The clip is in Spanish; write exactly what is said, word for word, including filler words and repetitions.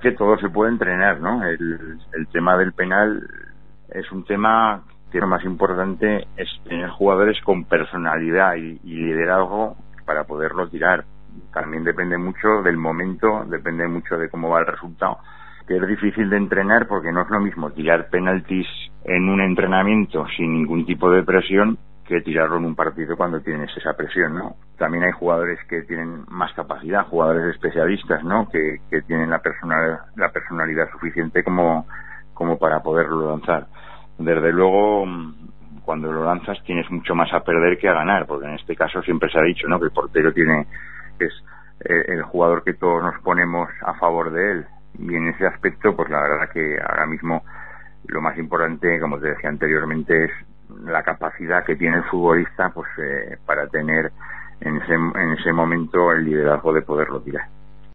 que todo se puede entrenar, ¿no? El, el tema del penal es un tema que lo más importante es tener jugadores con personalidad y, y liderazgo para poderlo tirar. También depende mucho del momento, depende mucho de cómo va el resultado, que es difícil de entrenar porque no es lo mismo tirar penaltis en un entrenamiento sin ningún tipo de presión que tirarlo en un partido cuando tienes esa presión, ¿no? También hay jugadores que tienen más capacidad, jugadores especialistas, ¿no? Que, que tienen la personal, la personalidad suficiente como, como para poderlo lanzar. Desde luego, cuando lo lanzas tienes mucho más a perder que a ganar, porque en este caso siempre se ha dicho, ¿no? Que el portero tiene, es el jugador que todos nos ponemos a favor de él, y en ese aspecto, pues la verdad que ahora mismo lo más importante, como te decía anteriormente, es la capacidad que tiene el futbolista, pues eh, para tener en ese, en ese momento el liderazgo de poderlo tirar.